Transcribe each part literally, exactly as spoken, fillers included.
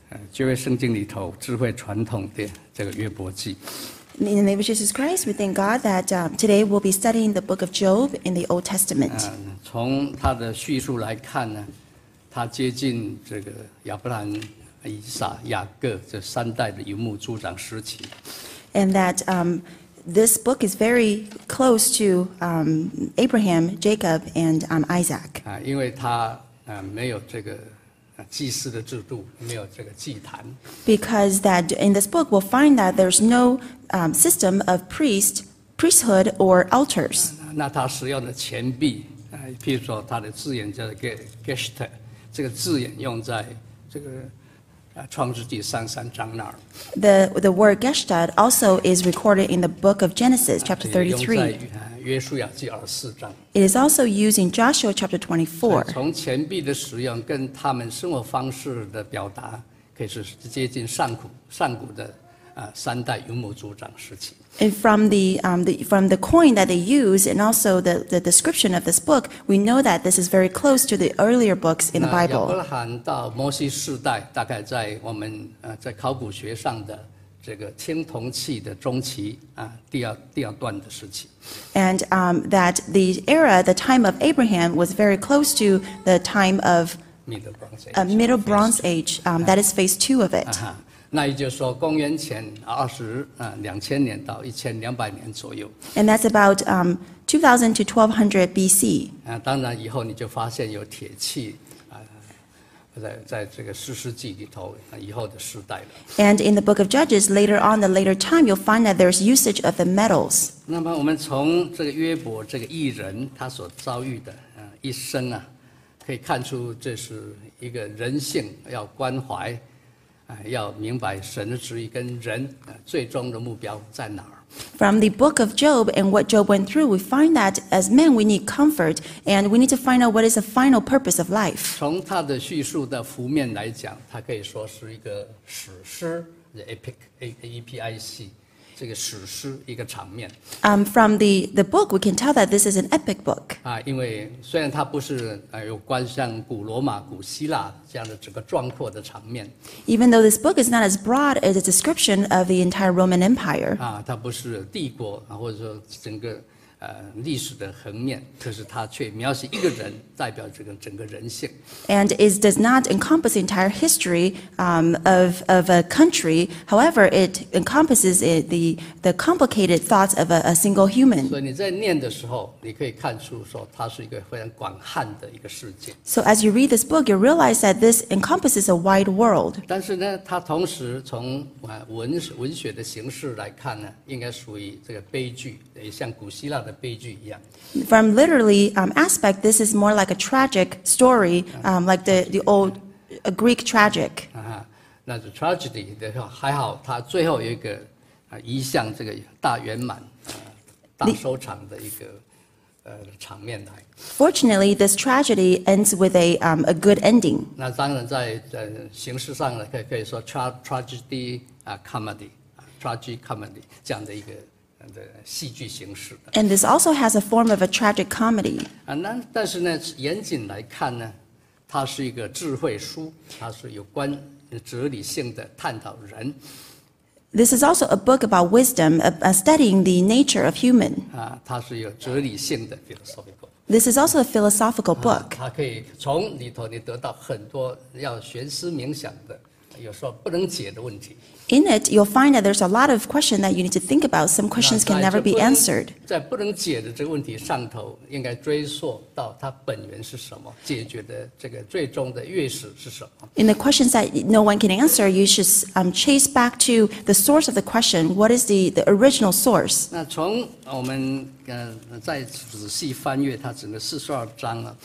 呃，旧约圣经里头智慧传统的这个约伯记。 In the name of Jesus Christ, we thank God that um, today we'll be studying the book of Job in the Old Testament. 呃，从他的叙述来看呢，他接近这个亚伯兰、以撒、雅各这三代的游牧族长时期。 And that um, this book is very close to um, Abraham, Jacob, and um, Isaac. 啊，因为他啊没有这个祭司的制度，没有这个祭坛。 Because that in this book we'll find that there's no um, system of priest, priesthood or altars. 那他使用的钱币，啊，譬如说他的字眼叫 gesht， 这个字眼用在这个啊创世纪三三章那儿。 The the word Geshtad also is recorded in the book of Genesis, chapter 用在 thirty-three. 约书亚记二十四章。 It is also used in Joshua chapter twenty-four. 从钱币的使用跟他们生活方式的表达，可以是接近上古上古的啊三代游牧族长时期。 And from the, um, the from the coin that they use and also the, the description of this book, we know that this is very close to the earlier books in the 那亚伯 Bible. 拉罕到摩西世代，大概在我们呃在考古学上的这个青铜器的中期啊第二第二段的时期。 And um, that the era, the time of Abraham, was very close to the time of Middle Bronze Age. a Middle Bronze Age. Um, that is phase two of it. 啊，那也就是说，公元前二十啊两千年到一千两百年左右。 And that's about um, two thousand to twelve hundred B C. 啊，当然以后你就发现有铁器啊，在在这个士师记里头，啊以后的时代了。 And in the book of Judges, later on, the later time, you'll find that there's usage of the metals. 那么我们从这个约伯这个艺人他所遭遇的啊一生啊，可以看出这是一个人性要关怀。 啊，要明白神的旨意跟人啊最终的目标在哪儿。 From the book of Job and what Job went through, we find that as men we need comfort and we need to find out what is the final purpose of life. 从他的叙述的幅面来讲，它可以说是一个史诗 ，epic a e p i c， 这个史诗一个场面。 Um, from the, the book, we can tell that this is an epic book. 啊，因为虽然它不是呃有关像古罗马、古希腊这样的整个壮阔的场面， Even though this book is not as broad as a description of the entire Roman Empire, 啊，它不是帝国啊，或者说整个呃历史的横面，可是它却描写一个人，代表这个整个人性。 and it does not encompass the entire history um, of, of a country. However, it encompasses it, the, the complicated thoughts of a, a single human. 所以你在念的时候，你可以看出说，它是一个非常广泛的一个世界。 So as you read this book, you realize that this encompasses a wide world. 但是呢，它同时从啊文文学的形式来看呢，应该属于这个悲剧，也像古希腊的悲剧一样。 From literally um, aspect, this is more like a tragic story, um, like the, the old uh, Greek tragic. 啊，那是 tragedy 的话还好，它最后有一个啊移向这个大圆满、啊大收场的一个呃场面来。 Fortunately, this tragedy ends with a, um, a good ending. 那当然在在形式上呢，可以可以说 tra tragedy 啊 comedy 啊 tragic comedy 这样的一个呃的戏剧形式的。 And this also has a form of a tragic comedy. 啊，那但是呢，严谨来看呢，它是一个智慧书，它是有关哲理性的探讨人。 This is also a book about wisdom, uh, uh, studying the nature of human. 啊，它是有哲理性的 philosophical。 This is also a philosophical book. 它可以从里头你得到很多要悬思冥想的，有时候不能解的问题。 In it, you'll find that there's a lot of questions that you need to think about. Some questions can 那 never 在 be 不能 answered. 在不能解的这个问题上头，应该追溯到它本源是什么，解决的这个最终的乐史是什么。 In the questions that no one can answer, you should um, chase back to the source of the question. What is the, the original source? 那从我们呃再仔细翻阅它整个四十二章啊，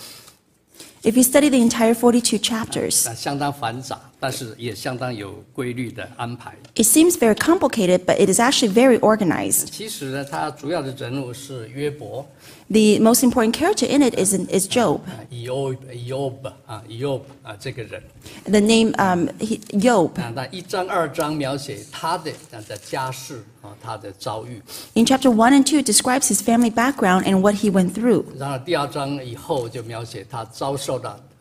If you study the entire forty-two chapters, 那相当繁杂，但是也相当有规律的安排。 it seems very complicated, but it is actually very organized. 其实呢，它主要的人物是约伯， The most important character in it is, is Job. 啊，以欧以欧啊，以欧啊这个人。 The name um, he, Job. 啊，那一章二章描写他的啊的家世啊，他的遭遇。 In chapter one and two, it describes his family background and what he went through. 然后第二章以后就描写他遭受到啊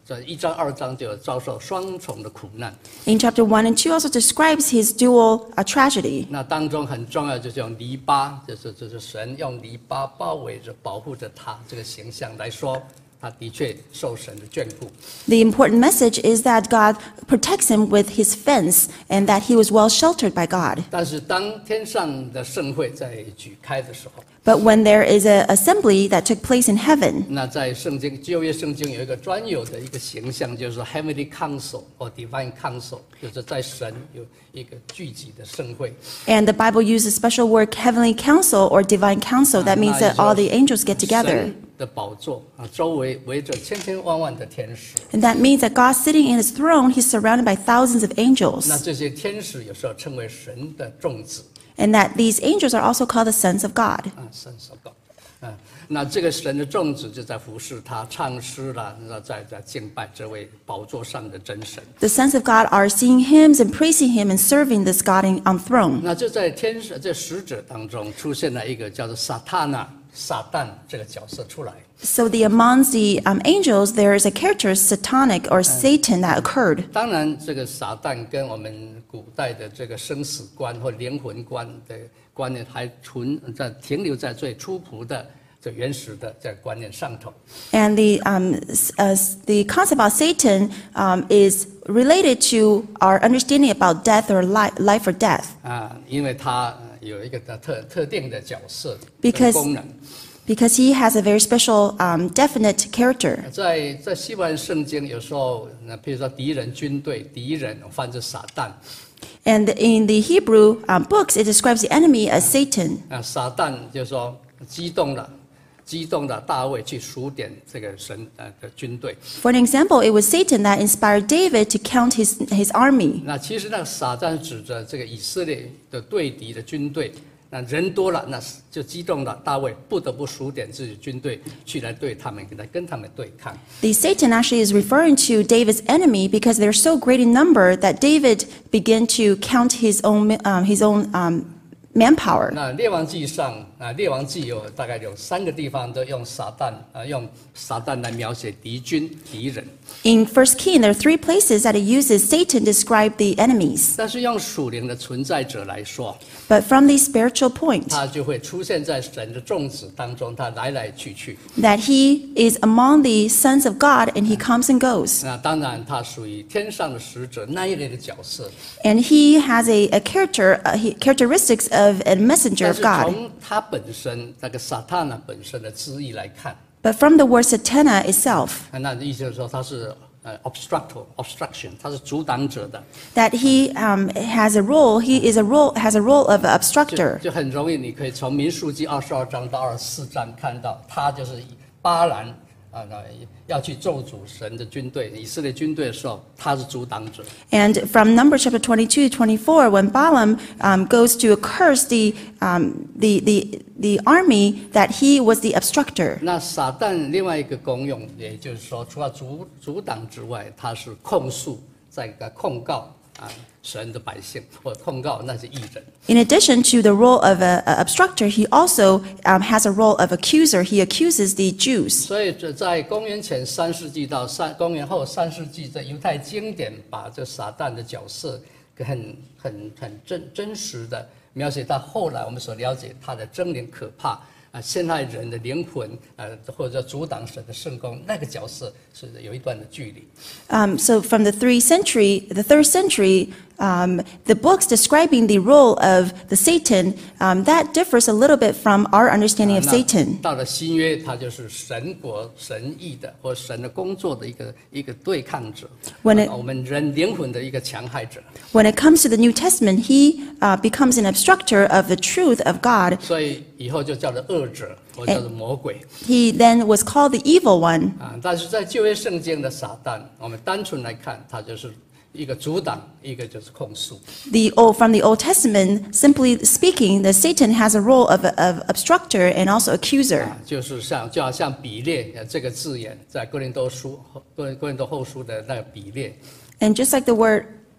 在一章二章就有遭受双重的苦难。 In chapter one and two also describes his dual uh, tragedy. 那当中很重要就是用篱笆，就是就是神用篱笆包围着、保护着他这个形象来说，他的确受神的眷顾。 The important message is that God protects him with his fence and that he was well sheltered by God. 但是当天上的盛会在举开的时候， But when there is an assembly that took place in heaven, 那在圣经旧约圣经有一个专有的一个形象，就是说 Heavenly Council 或 Divine Council， 就是在神有一个聚集的盛会。 and the Bible uses special word heavenly council or divine council, that means that all the angels get together. 神的宝座啊，周围围着千千万万的天使。 And that means that God sitting in his throne, he's surrounded by thousands of 那 angels. 这些天使有时候称为神的众子。 And that these angels are also called the sons of God. 啊，神所告啊，那这个神的众子就在服侍他，唱诗啦，那在在敬拜这位宝座上的真神。 The sons of God are singing hymns and praising him and serving this God in, on throne. 那就在天使这使者当中出现了一个叫做撒塔那撒旦这个角色出来。 So the amongst the um, angels, there is a character, satanic or Satan, that occurred. 当然，这个撒旦跟我们古代的这个生死观或灵魂观的观念还存在停留在最初朴的、最原始的这个观念上头。 And the, um, s- uh, s- the concept about Satan um, is related to our understanding about death or li- life or death. 啊，因为它有一个特特定的角色 Because- 跟功能。 Because he has a very special, um, definite character. 在在西方圣经有时候，那比如说敌人军队，敌人翻作撒旦。 And in the Hebrew um, books, it describes the enemy as Satan. 啊，撒旦就说激动了，激动了大卫去数点这个神呃的军队。 For an example, it was Satan that inspired David to count his, his army. 那其实那个撒旦指着这个以色列的对敌的军队，那人多了，那就激动了，大卫不得不数点自己军队去来对他们，来跟他们对抗。 The Satan actually is referring to David's enemy because they're so great in number that David began to count his own, um, his own um, manpower. 那列王记上啊，列王记有大概有三个地方都用撒旦啊，用撒旦来描写敌军敌人， In First King, there are three places that it uses Satan to describe the enemies. 但是用属灵的存在者来说， But from the spiritual point, 他就会出现在神的众子当中，他来来去去。 that he is among the sons of God and he comes and goes. 那当然，他属于天上的使者那一类的角色。 And he has a, a character, uh, he, characteristics of a messenger 但 of 是 God. 从他本身那个撒旦呢本身的字义来看， But from the word satana itself, 那意思就是说他是呃 obstructor obstruction，他是阻挡者的， that he um, has a role, he is a role, has a role of 就 obstructor. 就很容易，你可以从民数记二十二章到二十四章看到，他就是巴兰啊，那要去咒诅神的军队，以色列军队的时候，他是阻挡者。 And from Numbers chapter twenty-two to twenty-four, when Balaam um, goes to curse the, um, the, the, the army, that he was the obstructor. 那撒旦另外一个功用，也就是说，除了阻阻挡之外，他是控诉，在个控告啊神的百姓，或控告那些义人。 In addition to the role of an obstructor, he also um, has a role of accuser. He accuses the Jews. 所以这在公元前三世纪到三公元后三世纪，这犹太经典把这撒旦的角色很很很真真实的描写到后来我们所了解他的狰狞可怕啊，陷害人的灵魂呃或者阻挡神的圣功，那个角色是有一段的距离。 Um, so from the three century, the third century, um, the books describing the role of the Satan, um, that differs a little bit from our understanding of 那 Satan. 到了新约，他就是神国神意的或神的工作的一个一个对抗者， When it- 我们人灵魂的一个强害者。 When it comes to the New Testament, he uh, becomes an obstructor of the truth of God. 所以以后就叫做恶者，或叫做魔鬼。 He then was called the evil one. 啊，但是在旧约圣经的撒旦，我们单纯来看，他就是一个阻挡，一个就是控诉。 The old, from the Old Testament, simply speaking, the Satan has a role of, of obstructor and also accuser. 啊，就是像就好像比列呃这个字眼，在哥林多书哥哥林多后书的那个比列， And just like the word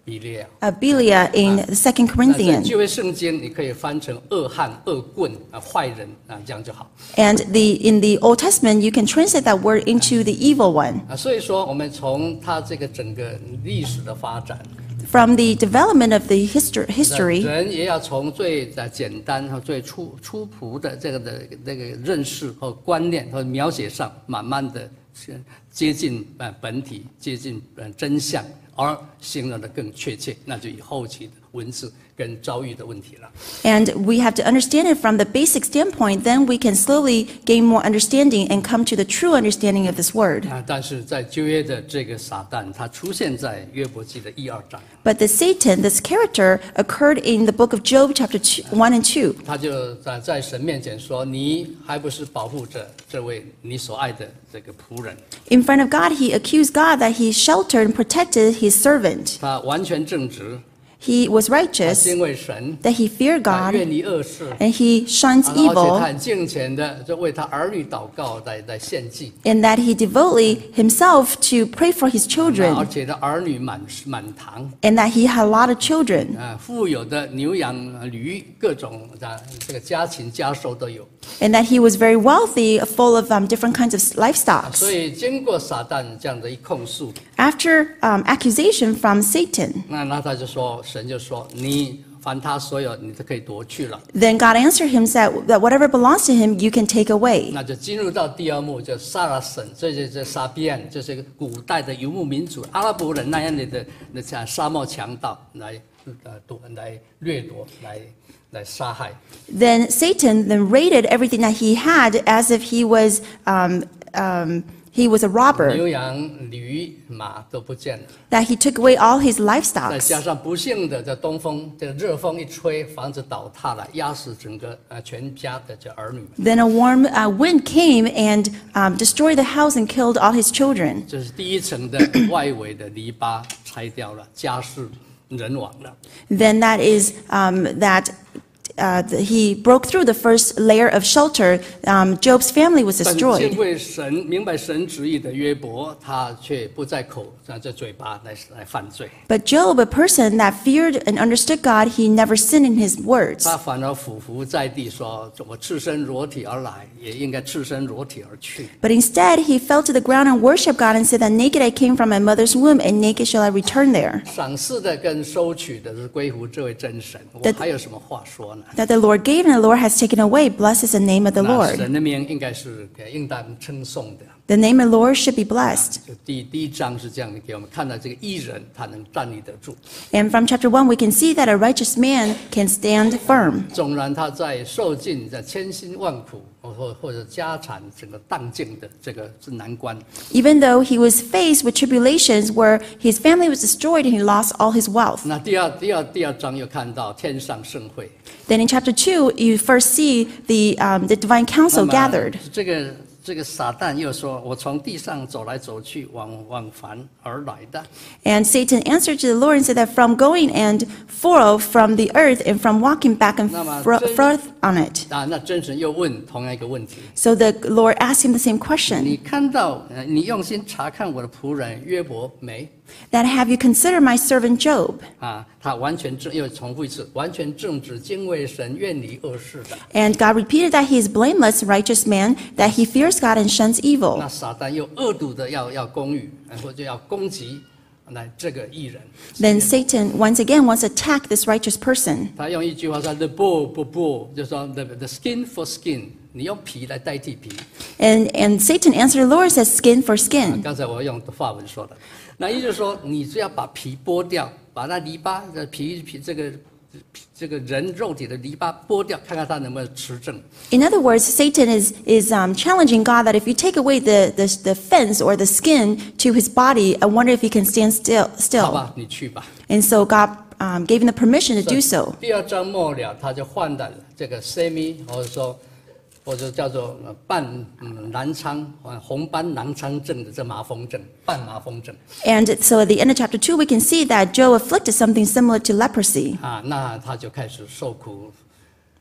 比利亚。 of Belial in the Second 那在 Corinthians. 旧约圣经，你可以翻成恶汉、恶棍啊、坏人啊，这样就好 And the in the Old Testament, you can translate that word into the evil one. 啊。所以说，我们从它这个整个历史的发展， From the development of the history, 那 history 人也要从最呃简单和最初初朴的这个的那个认识和观念和描写上，慢慢的接近呃本体，接近呃真相，而形容的更确切，那就以后期的文字跟遭遇的问题了。 And we have to understand it from the basic standpoint, then we can slowly gain more understanding and come to the true understanding of this word. 啊，但是在旧约的这个撒旦，他出现在约伯记的一二章， But the Satan, this character, occurred in the book of Job, chapter two, one and two. 他就在在神面前说：“你还不是保护着这位你所爱的这个仆人？” In front of God, he accused God that he sheltered and protected his servant. 他完全正直， He was 他 righteous, 敬畏神， that he feared 他 God, 远离恶事。 and he shuns 而且他 evil, 很敬虔的，就为他儿女祷告，来来献祭。 and that he devotedly himself to pray for his 而 children, 且他儿女满满堂， and that he had a lot of children, 啊，富有的牛羊驴，各种的这个家禽家兽都有。 and that he was very wealthy, full of um, different kinds of 所 livestock. 以经过撒旦这样的一控诉， After um, accusation from Satan, 那那他就说，神就说，你凡他所有，你都可以夺去了。 then God answered him, said that whatever belongs to him, you can take away. 那就进入到第二幕，就萨拉省，这这这沙比安，这是一个古代的游牧民族，阿拉伯人那样的的那像沙漠强盗来呃夺来掠夺来来杀害。 Then Satan then raided everything that he had as if he was um, um, he was a robber, 牛羊驴马都不见了， that he took away all his 再 livestock. 加上不幸的这东风，这热风一吹，房子倒塌了，压死整个呃全家的这儿女。 Then a warm uh, wind came and um, destroyed the house and killed all his children. 这是第一层的外围的篱笆拆掉了，家事人亡了。 Then that is um, that uh, th- he broke through the first layer of shelter. Um, Job's family was 但敬 destroyed. 畏神、明白神旨意的约伯，他却不在口，让这嘴巴来来犯罪。 But Job, a person that feared and understood God, he never sinned in his words. 他反而俯伏在地说：“我赤身裸体而来，也应该赤身裸体而去。 But instead, he fell to the ground and worshiped God and said that naked I came from my mother's womb and naked shall I return there. ” 赏赐的跟收取的是归乎这位真神。我 That- 还有什么话说呢？ That the Lord gave and the Lord has taken away. Blessed is the name of the 那 Lord. 神的名应该是应当称颂的。 The name of the Lord should be blessed. 就第第一章是这样的，给我们看到这个义人他能站立得住， And from chapter one, we can see that a righteous man can stand firm. 纵然他在受尽在千辛万苦，或或者家产整个荡尽的这个是难关。 Even though he was faced with tribulations where his family was destroyed and he lost all his wealth. 那第二第二第二章又看到天上盛会， Then in chapter two, you first see the, um, the divine 那 council 么 gathered. 这个这个撒旦又说：“我从地上走来走去，往往返而来的。 And Satan answered to the Lord and said that from going and fro from the earth and from walking back and fro- forth on it. ” 啊，那真神又问同样一个问题： So the Lord asked him the same question, 你看到呃，你用心查看我的仆人约伯没？ that have you considered my servant Job? 啊，他完全正，又重复一次，完全正直，敬畏神，远离恶事的。 And God repeated that he is blameless, righteous man, that he fears God and shuns evil. 那撒旦又恶毒的要要攻击，呃或者要攻击来这个艺人。 Then Satan once again wants to attack this righteous person. 他用一句话说 ：“the bull 不 bull”，就说 the the skin for skin，你用皮来代替皮。 And, and Satan answered the Lord, says skin for 啊 skin. 刚才我用法文说的，那意思就是说，你只要把皮剥掉，把那篱笆的皮皮这个这个人肉体的篱笆剥掉，看看他能不能持正。 In other words, Satan is, is um, challenging God that if you take away the, the, the fence or the skin to his body, I wonder if he can stand still. 好 still. 吧，你去吧。 And so God um, gave him the permission to do so. 第二章末了，他就换了这个 semi， 或者说或者叫做呃半嗯南昌呃红斑狼疮症的这麻风症，半麻风症 And so at the end of chapter two, we can see that Job afflicted something similar to leprosy. 啊，那他就开始受苦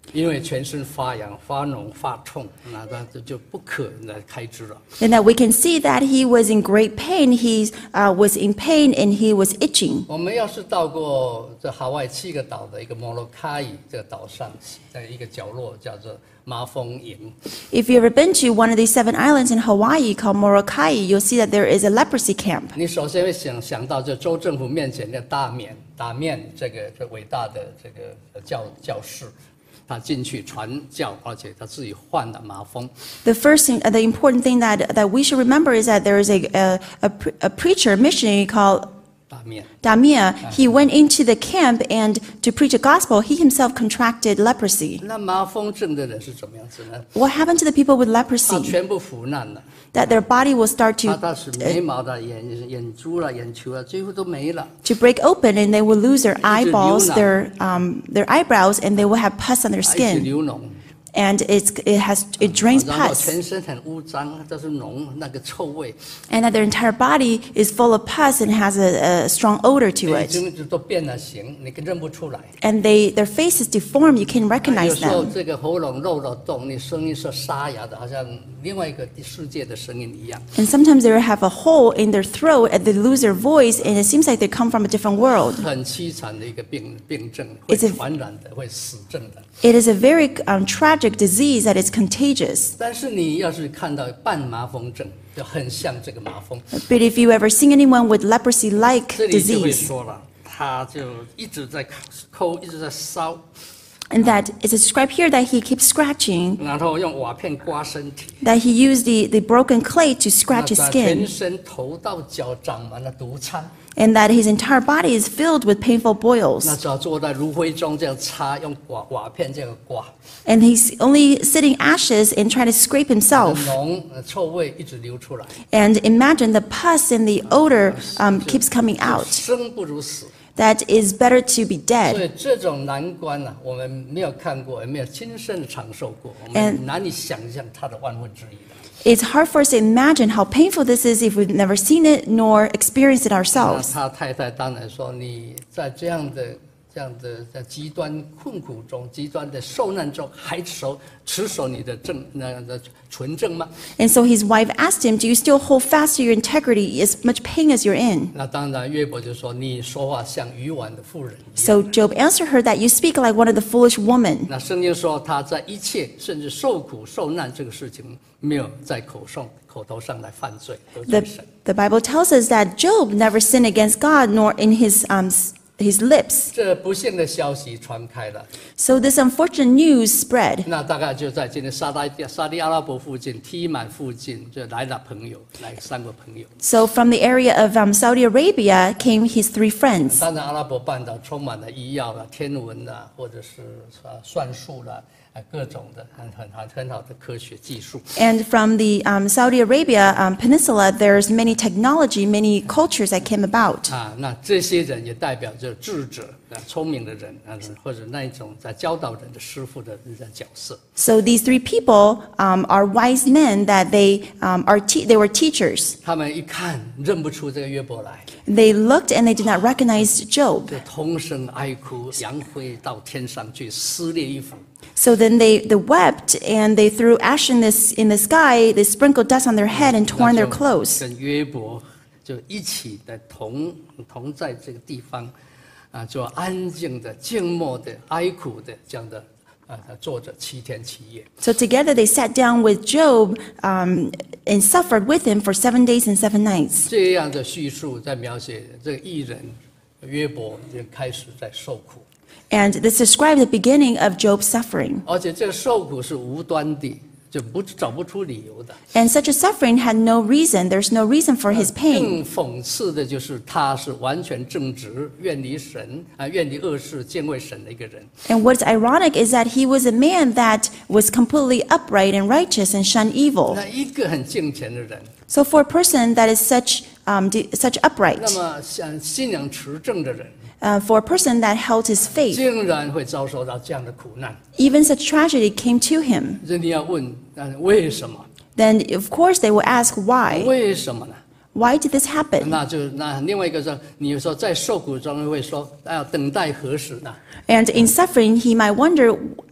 因为全身发痒、发脓、发痛，那那这就不可来开支了。 And that we can see that he was in great pain. He uh, was in pain and he was itching. 我们要是到过这海外七个岛的一个摩洛卡伊这个岛上，在一个角落叫做麻风营。 If you've ever been to one of these seven islands in Hawaii called Molokai, you'll see that there is a leprosy camp. 你首先会想想到这州政府面前的大面大面这个这伟大的这个教教士。 他进去传教，而且他自己患了麻风。 The first thing, uh, the important thing that, that we should remember is that there is a, a, a, pre- a preacher, a missionary called 大面 Damia. He went into the camp and to preach a gospel, he himself contracted leprosy. 那麻风症的人是怎么样子呢？ What happened to the people with 他 leprosy? 全部腐烂了， That their body will start 他 to, 他是眉毛的、眼眼珠了、眼球了，几乎都没了。 to break open and they will lose their It's a eyeballs, luna. their, um, their eyebrows, and they will have pus on their 还一直 skin. 流脓， And it's, it, has, it drains 然后 pus. 全身很污脏，都是脓，那个臭味， And that their entire body is full of pus and has a, a strong odor to 眼 it. 睛都变了形，你认不出来。 And they, their face is deformed, you can 有 recognize 时候 them. 这个喉咙漏了洞，你声音是沙哑的，好像另外一个世界的声音一样。 And sometimes they have a hole in their throat and they lose their voice and it seems like they come from a different world. 很凄惨的一个病病症，会 It's a- 传染的，会死症的。 It is a very um, tragic disease that is contagious. 但是你要是看到半麻风症，就很像这个麻风。 But if you ever seen anyone with leprosy-like 这里就会 disease, 说了，他就一直在抠，一直在烧， and that it's described here that he keeps scratching, 然后用瓦片刮身体， that he used the, the broken clay to 那 scratch his 他全 skin, 身头到脚长满了毒疮， and that his entire body is filled with painful 那 boils. 只要坐在炉灰中这样擦，用瓦瓦片这样刮， And he's only sitting ashes and trying to scrape himself. 脓呃臭味一直流出来， And imagine the pus and the odor um, keeps coming out. 生不如死。 That is better to be 所 dead. 以这种难关呢、啊，我们没有看过，也没有亲身的尝受过，我 And- 们难以想象它的万分之一的。 It's hard for us to imagine how painful this is if we've never seen it nor experienced it 那 ourselves. 他太太当然说，你在这样的、这样的在极端困苦中、极端的受难中，还守持守你的正那的纯正吗？ And so his wife asked him, Do you still hold fast to your integrity as much pain as you're in? 那当然，约伯就说，你说话像愚顽的妇人一样。 So Job answered her that you speak like one of the foolish women. 那圣经说，他在一切甚至受苦受难这个事情，没有在口上口头上来犯罪得罪 The, 神。 the Bible tells us that Job never sinned against God nor in his, um, s- his lips. 这不幸的消息传开了。 So this unfortunate news spread. 那大概就在今天沙拉沙利阿拉伯附近、提满附近，就来了朋友，来三个朋友。 So from the area of um, Saudi Arabia came his three friends. 当然，阿拉伯半岛充满了医药啦、天文啦，或者是啊算术啦，啊各种的很很很很好的科学技术。 And from the um, Saudi Arabia um, peninsula, there's many technology, many cultures that came about. 啊，那这些人也代表着智者、啊聪明的人啊，或者那一种在教导人的师傅的人的角色。 So these three people um, are wise men that they um, are te- they were teachers. 他们一看认不出这个约伯来， They looked and they did not recognize Job. 就同声哀哭，扬灰到天上去撕裂衣服。 So then they, they wept and they threw ash in this in the sky. They sprinkled dust on their head and torn 那 their 就 clothes. 跟约伯就一起的同同在这个地方，啊，就安静的、静默的、哀苦的这样的啊，坐着七天七夜。 So together they sat down with Job um, and suffered with him for seven days and seven nights. 这样的叙述在描写这个艺人约伯就开始在受苦， And this describes the beginning of Job's suffering. 而且这个受苦是无端的，就不找不出理由的。 And such a suffering had no reason. There's no reason for his pain. 更讽刺的就是他是完全正直、远离神啊、远离恶事、敬畏神的一个人。 And what's ironic is that he was a man that was completely upright and righteous and shunned evil. 那一个很敬虔的人， So for a person that is such um, de- such 那 upright, 么像信仰持正的人， uh, for a person that held his faith, 竟然会遭受到这样的苦难。 even such tragedy came to him. 这你要问，那为什么？ Then of course they will ask why. 为什么呢？ Why did this happen? 那就那另外一个说，你有时候在受苦中会说，哎呀，等待何时呢？ And in suffering, he might wonder,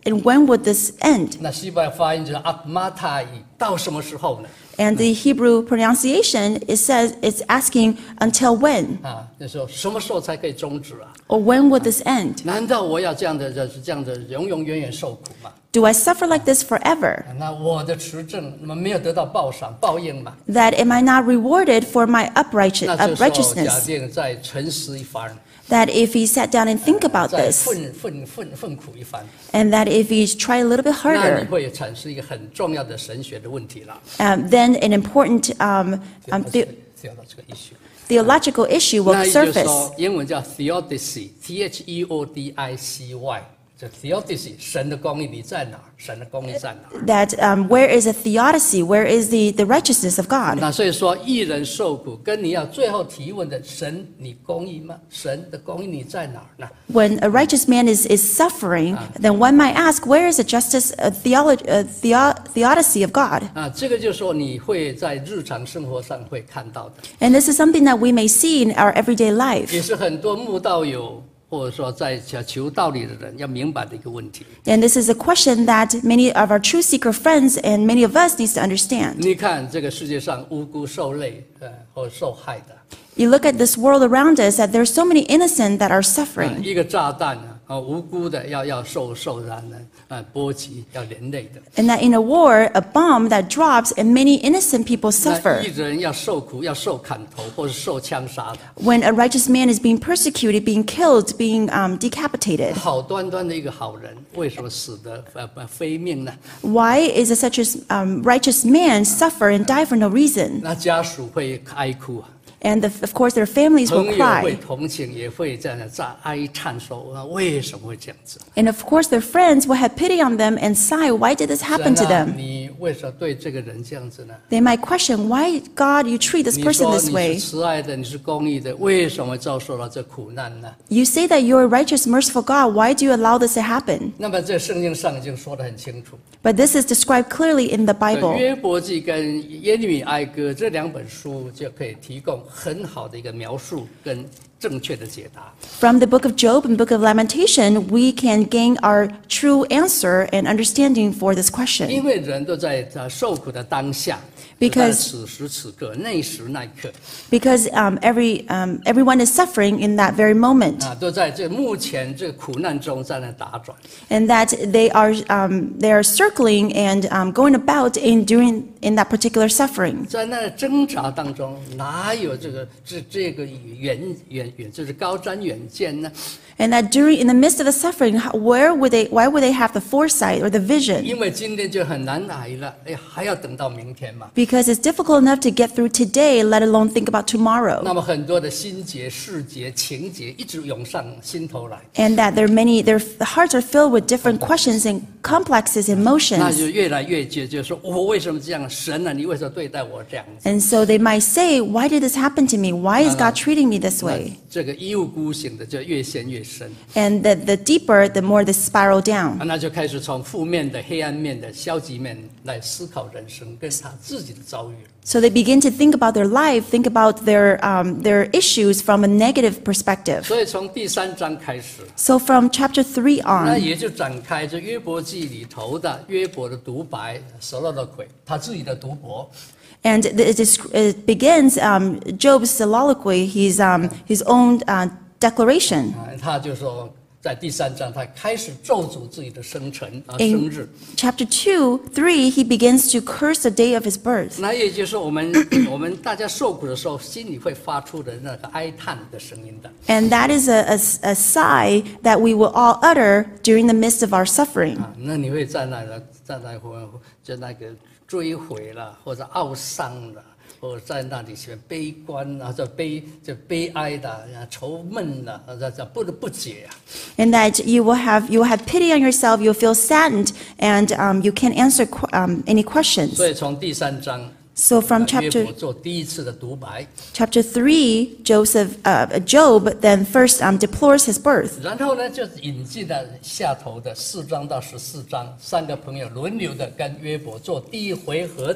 and when would this end? 那希伯来发音就是 atmatai， 到什么时候呢？ And the Hebrew pronunciation, it says it's asking until when? 啊，那时候什么时候才可以终止啊？ Or when would this end? 难道我要这样的这样的永永远远受苦吗？ Do I suffer like this forever? 那我的持证，那么没有得到报赏报应嘛？ That am I not rewarded for my upright, 那这时候假 uprightness? 定再沉思一番， That if he sat down and think about 再 this, 愤愤愤愤苦一番， and that if he tried a little bit 那你 harder, 会产生一个很重要的神学的问题了。 um, then an important um, um, the, 聊到这个 issue， theological issue 那 will 也就是 surface. 说，英文叫 theodicy，T H E O D I C Y。这 theodicy， 神的公义你在哪儿？神的公义在哪儿？ That um, where is a theodicy? Where is the, the righteousness of God? 那所以说，义人受苦，跟你要最后提问的神，你公义吗？神的公义你在哪儿呢？ When a righteous man is, is suffering, then one might ask, where is the justice, uh, theolo- uh, theo- theodicy of God? 啊，这个就是说你会在日常生活上会看到的， And this is something that we may see in our everyday 也 life. 是很多慕道友或者说在求道理的人要明白的一个问题。 And this is a question that many of our true seeker friends and many of us needs to understand. 你看这个世界上无辜受累呃或受害的， You look at this world around us that there's so many innocent that are 啊 suffering. 一个炸弹啊，啊无辜的要要受受然的啊波及，要连累的。 And that in a war, a bomb that drops and many innocent people 那 suffer. 义人要受苦，要受砍头或是受枪杀的， When a righteous man is being persecuted, being killed, being um, decapitated. 好端端的一个好人，为什么死得呃呃非命呢？ Why is a such a um, righteous man suffer and die for no reason? 那家属会哀哭啊。 And the, of course, their families 朋 will 友会 cry. 同情，也会这样在哀叹说：“啊，为什么会这样子？ And of course, their friends will have pity on them and sigh, why did this happen to 神啊 them? 你为什么对这个人这样子呢？ They might question, why, God, you treat this 你 person 说 this 你 way? 是慈爱的，你是公义的，为什么遭受了这苦难呢？ You say that you're a righteous, merciful God. Why do you allow this to happen? 那么这圣经上已经说得很清楚， But this is described clearly in the 这 Bible. 约伯记跟耶利米哀歌这两本书就可以提供很好的一个描述跟正确的解答。 From the book of Job and book of Lamentation, we can gain our true answer and understanding for this 因 question. 为人都在呃受苦的当下， Because- 在此时此刻、那时那一刻 Because um, every, um, everyone is suffering in that very moment. 啊，都在这目前这个苦难中在那打转。 And that they are, um, they are circling and um, going about in, during, in that particular suffering. 在那挣扎当中，哪有这个这这个远远远就是高瞻远见呢？ And that during, in the midst of the suffering, how- where would they, why would they have the foresight or the vision? 因为今天就很难挨了，哎，还要等到明天嘛。 Because it's difficult enough to get through today, let alone think about tomorrow. 那么很多的心结、事结、情结一直涌上心头来， And that there are many, their hearts are filled with different questions and complexes and 那 emotions. 就越来越觉，就是说我为什么这样？神啊，你为什么对待我这样子？ And so they might say, why did this happen to me? Why is God treating me this 那 way? 这个一物孤行的就越陷越深， And the, the deeper, the more they spiral down. 那就开始从负面的、黑暗面的、消极面来思考人生跟他自己的遭遇。 So they begin to think about their life, think about their, um, their issues from a negative perspective. 所以从第三章开始， So from chapter three 那 on, 也就展开这约伯记里头的约伯的独白，所罗的鬼他自己的独白。 and it, is, it begins um, Job's soliloquy, his, um, his own uh, declaration. 啊，他就说，在第三章，他开始咒诅自己的生辰啊 In 生日。 chapter two, three, he begins to curse the day of his birth. 那也就是我们我们大家受苦的时候，心里会发出的那个哀叹的声音的。 And that is a, a, a sigh that we will all utter during the midst of our suffering. 啊，那你会在那个在那会就那个追悔了，或者懊丧了。或者在那里是悲观啊，这悲这悲哀的、啊、愁闷的、啊，这这不不解啊。 And that you will have, you will have pity on yourself, you'll feel saddened, and um, you can't answer qu- um, any questions. 所以从第三章， So from 约 chapter 伯做第一次的独白， chapter three, Joseph, uh, Job then first um, deplores his birth. 然后呢就引进了下头的四章到十四章，三个朋友轮流的跟约伯做第一回合的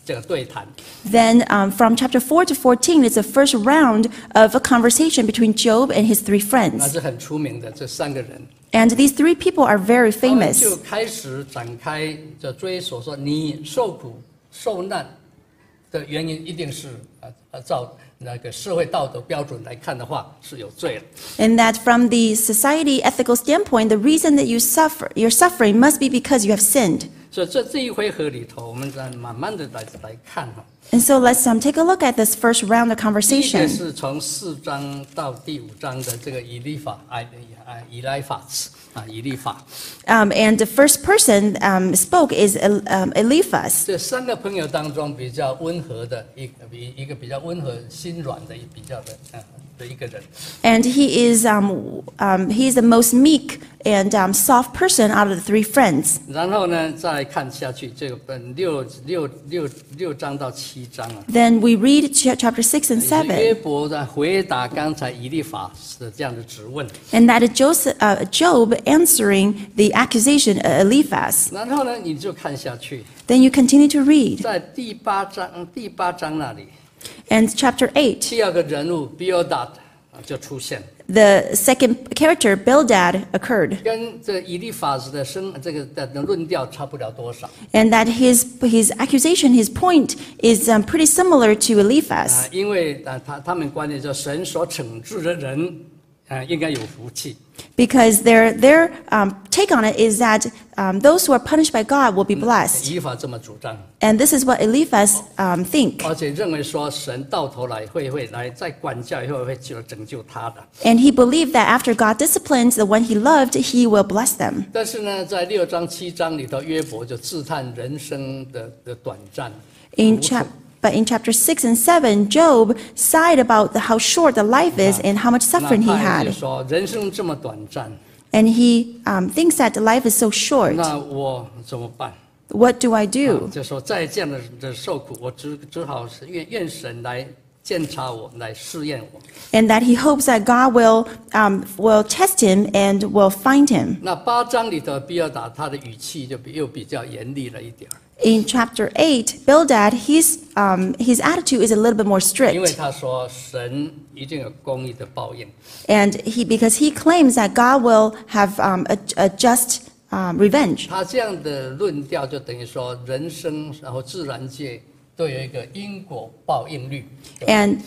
这个对谈。 Then um, from chapter four to fourteen, it's the first round of a conversation between Job and his three 那 friends. 是很出名的这三个人， And these three people are very 他们 famous. 就开始展开就追索说，你受苦受难的原因一定是呃呃照那个社会道德标准来看的话是有罪了。 And that from the society ethical standpoint, the reason that you suffer, you're suffering must be because you have sinned. 所以这这一回合里头，我们再慢慢的来来看哈。 And so let's um, take a look at this first round of 第一个 conversation. 是从四章到第五章的这个以利法，哎哎以来法啊以利法， Um, and the first person um, spoke is El- um, Eliphaz. 这三个朋友当中比较温和的一个比一个比较温和心软的比较的呃的一个人。 And he is um, um, he is the most meek and um, soft person out of the three friends. 然后呢，再看下去，这个本六六六六章到七章啊， Then we read ch- chapter six and 约 seven, 伯在回答刚才以利法的这样的质问。 and that is Joseph, uh, Job answering the accusation of Eliphaz. 然后呢，你就看下去， Then you continue to read. 在第八章第八章那里， And chapter eight, 第二个人物 Bildad 啊就出现， the second character, Bildad, occurred. 跟这以利法的生这个的论调差不了多少 And that his, his accusation, his point, is um, pretty similar to 啊 Eliphaz. 因为啊他他们观念说神所惩治的人啊应该有福气。 Because their, their um, take on it is that um, those who are punished by God will be blessed. 以利法这么主张， And this is what Eliphaz um, think. 而且认为说神到头来会会来再管教以后会去拯救他的。 And he believed that after God disciplines the one he loved, he will bless them. 但是呢，在六章七章里头，约伯就自叹人生的的短暂。 In 无处 chap- but in chapter six and seven, Job sighed about the, how short the life is and how much 那 suffering he 他也就 had. 说人生这么短暂， And he um, thinks that life is so short. 那我怎么办？ What do I do? 就说在这样的的受苦，我只只好是愿愿神来检查我，来试验我。 And that he hopes that God will, um, will test him and will find him. 那八章里头，比尔达他的语气就比又比较严厉了一点儿， In chapter eight, Bildad, his, um, his attitude is a little bit more 因为 strict. 他说神一定有公义的报应。 And he, because he claims that God will have um, a, a just um, revenge. 他这样的论调就等于说人生然后自然界都有一个因果报应律。 And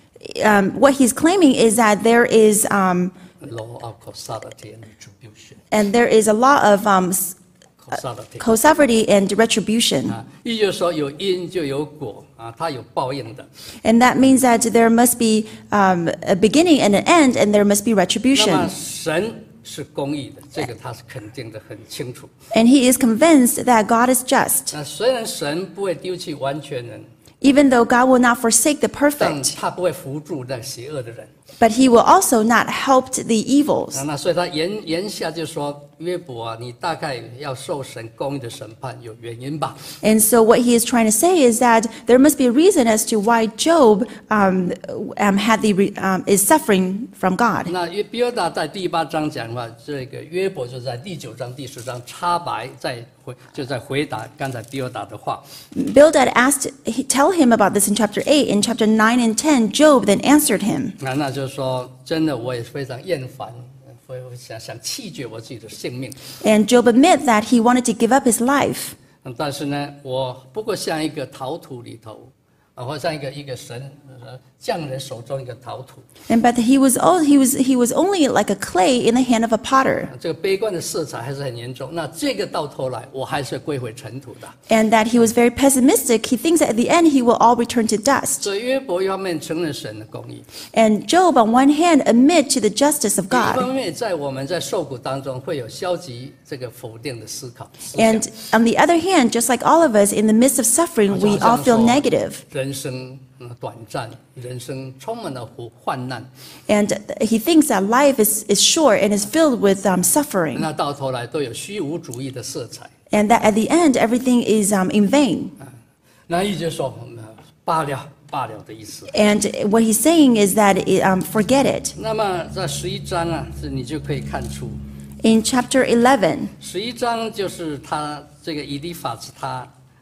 um, what he's claiming is that there is, um, Law of causality and retribution. and there is a law of um, s- Causality. causality and retribution. 啊，意就是说有因就有果啊，它有报应的。 And that means that there must be um, a beginning and an end, and there must be 那么 retribution. 神是公义的，这个他是肯定的很清楚。 And he is convinced that God is just. 那虽然神不会丢弃完全人， Even though God will not forsake the 但 perfect, 他不会扶助那邪恶的人。 but he will also not help the evils. 啊，那所以他言言下就说约伯啊，你大概要受神公义的审判，有原因吧？ And so what he is trying to say is that there must be a reason as to why Job um, um, had the re- um, is suffering from God. 那约比尔达在第八章讲的话，这个约伯就在第九章、第十章插白，在回就在回答刚才比尔达的话。 Bildad asked, he, tell him about this in chapter eight. In chapter nine and ten, Job then answered him. 那那就是说，真的我也非常厌烦，会会想想弃绝我自己的性命。 And Job admit that he wanted to give up his life. 嗯但是呢，我不过像一个陶土里头，啊，或像一个一个神呃匠人手中一个陶土。 And but he was all, he was he was only like a clay in the hand of a potter. 这个悲观的色彩还是很严重。那这个到头来，我还是归回尘土的。 And that he was very pessimistic. He thinks that at the end he will all return to dust. 所以约伯一方面承认神的公义， And Job, on one hand, admit to the justice of 一方 God. 面在我们在受苦当中会有消极这个否定的思考。思想 And on the other hand, just like all of us, in the midst of suffering, we all feel negative. 人生嗯短暂，人生充满了苦患难， And he thinks that life is, is short and is filled with um, suffering. 那到头来都有虚无主义的色彩。 And that at the end, everything is um, in vain. 那意就是说，嗯罢了罢了的意思。 And what he's saying is that, it, um, forget it. 那么在十一章啊，这你就可以看出， In chapter eleven, 十一章就是他这个以利法斯他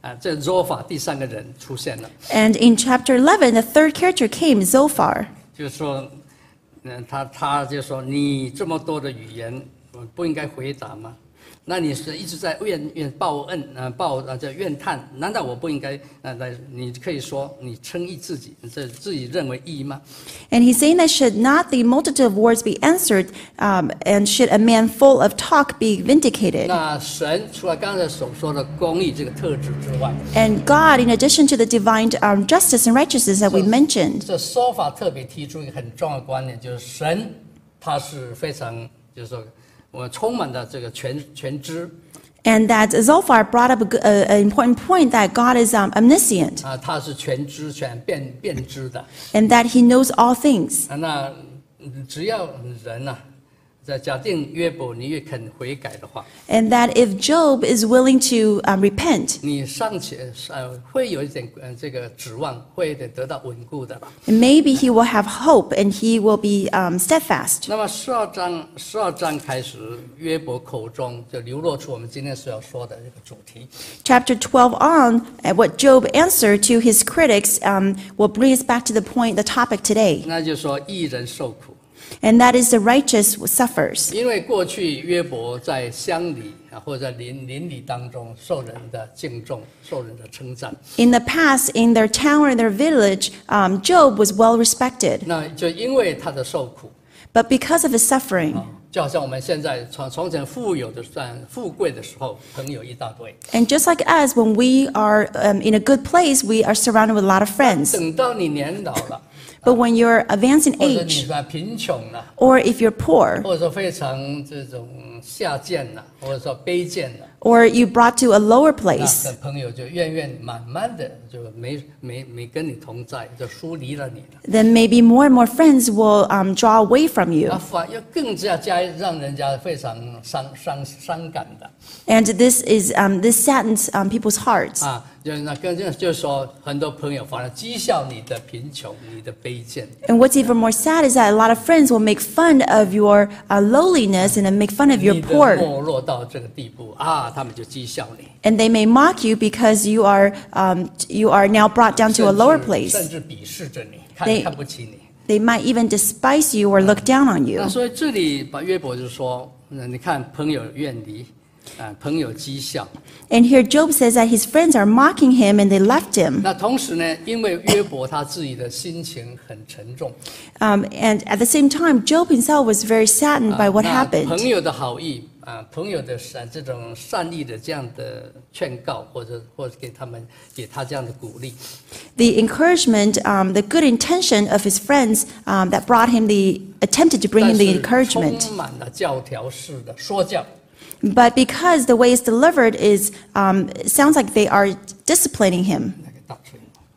啊，这 Zophar 第三个人出现了， And in chapter eleven, the third character came, Zophar. 就是说，嗯，他他就说你这么多的语言，我不应该回答吗？那你是一直在怨怨报恩啊，报啊这怨叹，难道我不应该啊来？你可以说你称义自己，这自己认为义吗？ And he's saying that should not the multitude of words be answered, um, and should a man full of talk be vindicated? 那神除了刚才所说的公义这个特质之外， And God, in addition to the divine um, justice and righteousness that we mentioned, 这说法特别提出一个很重要的观念，就是神他是非常，就是说我充满了这个全全知 and that Zophar brought up an important point that God is um, omniscient, 啊，他是全知全辨辨知的 and that he knows all things. 啊。那嗯只要人呐、啊，在假定约伯你越肯悔改的话， And that if Job is willing to um, repent, 你尚且呃会有一点呃这个指望，会得得到稳固的了。 maybe he will have hope and he will be um, steadfast. 那么十二章十二章开始，约伯口中就流露出我们今天所要说的这个主题。 Chapter twelve on, uh, what Job answered to his critics um, will bring us back to the point, the topic today, 那就是说义人受苦， and that is the righteous suffers. 因为过去约伯在乡里啊或者在邻邻里当中受人的敬重，受人的称赞， In the past, in their town or their village, um, Job was well respected, 那就因为他的受苦， but because of his suffering, 就好像我们现在从从前富有的算富贵的时候，朋友一大堆， and just like us, when we are um, in a good place, we are surrounded with a lot of friends. 等到你年老了， But when you're advanced in 或者你 age, 说贫穷了， or if you're poor, 或者说非常这种下贱了，或者说卑贱了。 or you brought to a lower 那 place, 的朋友就远远慢慢的就没没没跟你同在，就疏离了你了。 then maybe more and more friends will um, draw away from you. 那反而更加加让人家非常伤伤伤感的 And this is um, this saddens um, people's hearts. 啊，就那更就就是说，很多朋友反而讥笑你的贫穷、你的卑贱。 And what's even more sad is that a lot of friends will make fun of your uh, lowliness and then make fun of your 你的 poor. 没落到这个地步啊，他们就讥笑你， And they may mock you because you are um, you are now brought down to a lower 甚至 place. 甚至鄙视着你，看 They- 看不起你。 They might even despise you or look down on 那 you. 所以这里把约伯就说，嗯你看朋友远离，啊，朋友讥笑。 And here Job says that his friends are mocking him and they left him. 那同时呢，因为约伯他自己的心情很沉重， Um, and at the same time, Job himself was very saddened by what 那 happened. 朋友的好意啊，朋友的善这种善意的这样的劝告，或者或者给他们给他这样的鼓励， The encouragement, um, the good intention of his friends um, that brought him the, attempted to bring 但 him the 是 encouragement. 充满了教条式的说教， But because the way it's delivered is, um, it sounds like they are disciplining him. 那个大锤，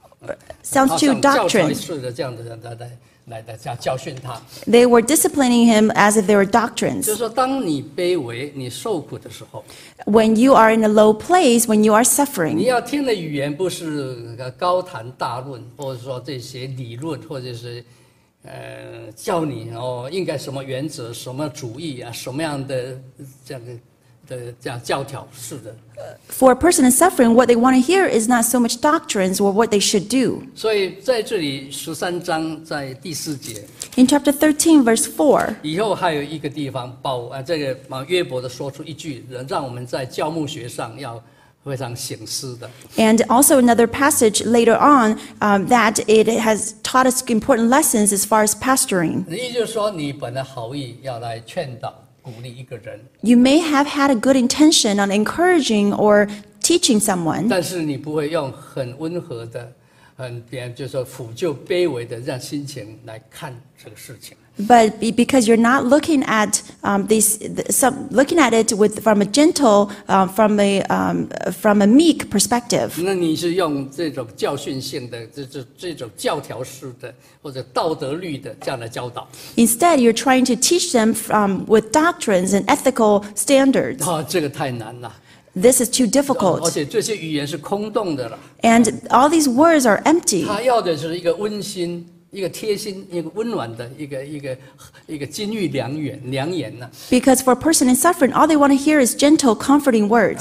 Sounds 好 too 像教条 doctrine. 式的这样的来来来来教教训他。 They were disciplining him as if they were 就是 doctrines. 说，当你卑微、你受苦的时候， When you are in a low place, when you are 你 suffering, 要听的语言不是高谈大论，或者说这些理论，或者是呃教你哦应该什么原则、什么主义啊，什么样的这样的的这样教条式的。 for a person in suffering, what they want to hear is not so much doctrines or what they should do. 所以在这里十三章在第四节 In chapter thirteen, verse four, 以后还有一个地方保啊这个啊约伯的说出一句，让我们在教牧学上要非常醒思的。 and also another passage later on um, that it has taught us important lessons as far as pastoring. 也就是说，你本来好意要来劝导、鼓励一个人， You may have had a good intention on encouraging or teaching someone, 但是你不会用很温和的、很别人就是说抚救卑微的这样心情来看这个事情。 but be- because you're not looking at um, these, the, some, looking at it with from a gentle, um, from a um, from a meek perspective. 那你是用这种教训性的、这这这种教条式的或者道德律的这样来教导， Instead, you're trying to teach them um, with doctrines and ethical standards. 啊，这个太难了， This is too 而 difficult, 且这些语言是空洞的了。 and all these words are empty. 他要的是一个温馨、一个贴心、一个温暖的一个一个一个金玉良言良言呐、 Because for a person in suffering, all they want to hear is gentle, comforting words. 啊，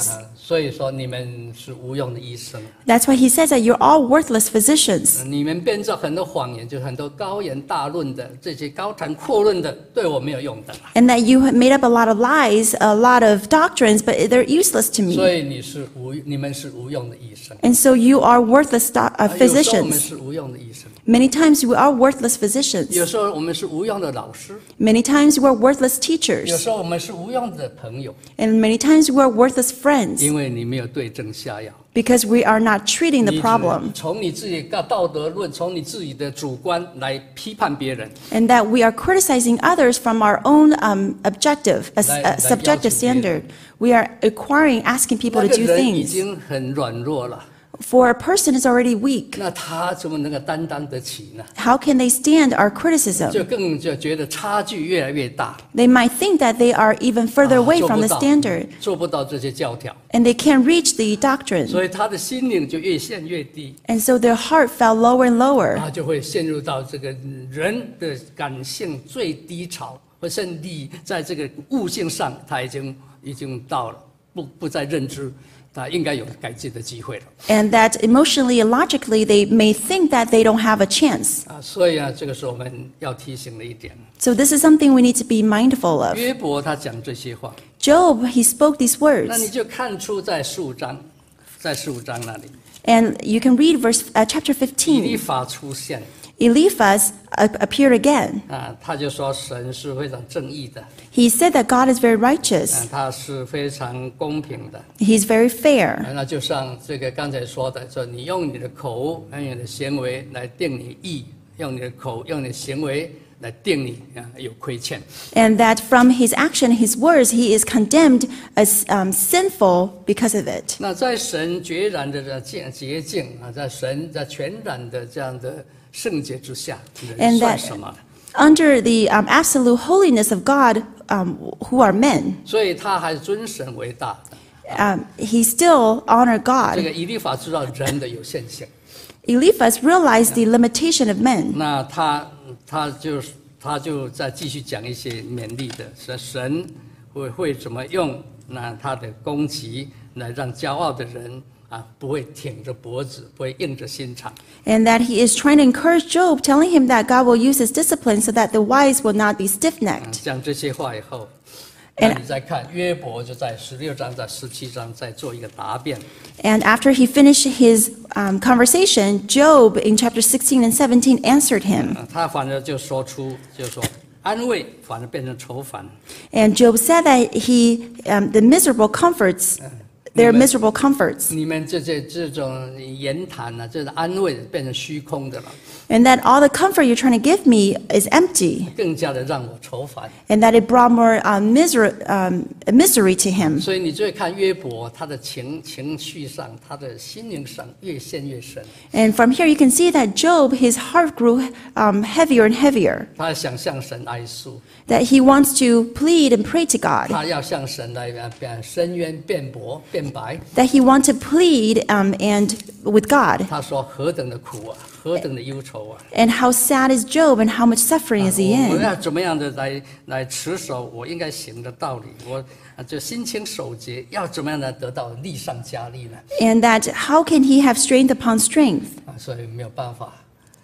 所以说你们是无用的医生， That's why he says that you're all worthless physicians. 你们编造很多谎言，就是很多高言大论的这些高谈阔论的，对我没有用的。 And that you have made up a lot of lies, a lot of doctrines, but they're useless to 所 me. 以你是无，你们是无用的医生。 And so you are worthless doc- uh, 有时候我们 physicians. 是无用的医生， Many times we are worthless 有 physicians. 时候我们是无用的老师， Many times we are worthless 有 teachers. 时候我们是无用的朋友， And many times we are worthless friends 因为你没有对症下药。 because we are not treating 你 the 只 problem. 从你自己的道德论，从你自己的主观来批判别人， And that we are criticizing others from our own um, objective, a, Like- a like subjective Yao Tzu standard. We are acquiring, asking people 那 to 个 do 人已 things. 经很软弱了， For a person is already weak. 那他怎么能够担当得起呢？ How can they stand our 就 criticism? 更就觉得差距越来越大， They might think that they are even further 啊 away 做 from 不 the 到 standard, 做不到这些教条， and they can't reach the doctrine. 所以他的心灵就越陷越低， And so their heart fell lower and lower. 他就会陷入到这个人的感性最低潮，或甚至在这个悟性上，他已经已经到了不不再认知，他应该有改进的机会了 And that emotionally and logically, they may think that they don't have a chance. 啊！所以啊，这个是我们要提醒的一点。 So this is something we need to be mindful of. 约伯他讲这些话， Job, he spoke these 那你 words. 就看出在十五章，在十五章那里， And you can read verse uh, chapter 以利 fifteen. 法出现 Eliphaz uh, appeared again. 啊，他就说神是非常正义的， He said that God is very 啊 righteous. 他是非常公平的。 He's very fair. 啊那就像这个刚才说的，说你用你的口，用你的行为来定你义，用你的口，用你的行为来定你啊有亏欠。 And that from his action, his words, he is condemned as um, sinful because of it. 那在神决然的这洁洁净啊，在神在全然的这样的圣洁之下，人 And 算 that 什么呢？ under the um, absolute holiness of God, um, who are men, 所以他还尊神为大的。 um, he still honored 这 God. 个以利法知道人的有限性， Eliphaz realized the limitation of men. 那他他就他就在继续讲一些勉励的，说神会会怎么用那他的攻击来让骄傲的人啊不会挺着脖子，不会硬着心肠。 And that he is trying to encourage Job, telling him that God will use his discipline so that the wise will not be 嗯 stiff-necked. 讲这些话以后，那 And- 你再看约伯就在十六章、在十七章再做一个答辩。 And after he finished his um, conversation, Job in chapter sixteen and seventeen answered him. 啊他反而就说出，就说安慰反而变成愁烦。 And Job said that he, um, the miserable comforts, their Amen. miserable comforts, 你们这些这种言谈啊，这种安慰变成虚空的了， and that all the comfort you're trying to give me is empty, 更加的让我愁烦。 and that it brought more um, miser- um, misery to him. 所以你就会看约伯，他的情情绪上，他的心灵上越陷越深。 And from here you can see that Job, his heart grew um, heavier and heavier, 他想向神哀诉， that he wants to plead and pray to God, 他要向神来辩申冤、辩驳、辩白。 that he wants to plead um, and with God. 他说何等的苦啊，何等的忧愁啊！ And how sad is Job, and how much suffering is he 我我 in? 要怎么样的来来持守我应该行的道理？我啊就心清守节，要怎么样的得到力上加力呢？ And that how can he have strength upon strength? 啊，所以没有办法。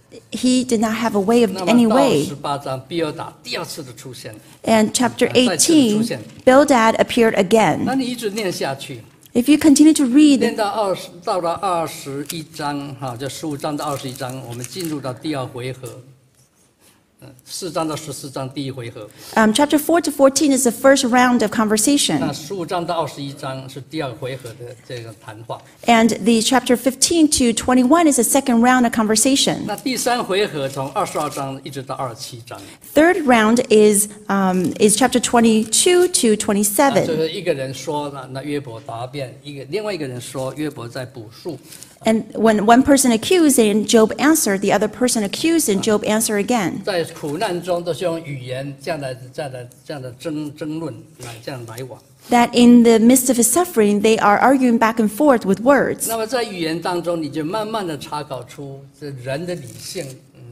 He did not have a way of 那 any 么到 way. 十八章，比尔达第二次的出现， And chapter Uh,再次出现。 eighteen, Bildad appeared again. 那你一直念下去， If you continue to 念 read 到二十，到了二十一章，哈，就十五章到二十一章，我们进入到第二回合，嗯，四章到十四章第一回合， um, chapter four to fourteen is the first round of 那 conversation. 十五章到二十一章是第二回合的这个谈话。 And the chapter fifteen to twenty-one is the second round of conversation. 那第三回合从二十二章一直到二十七章， Third round is um, is chapter twenty-two to 那就 twenty-seven. 是一个人说了，那约伯答辩；一个另外一个人说约伯在补述。 And when one person accused and Job answered, the other person accused and Job answered again. 在苦难中都是用语言这样的、这样的、这样的争争论来这样来往。 That in the midst of his suffering, they are arguing back and forth with words. 那么在语言当中，你就慢慢的查考出这人的理性、嗯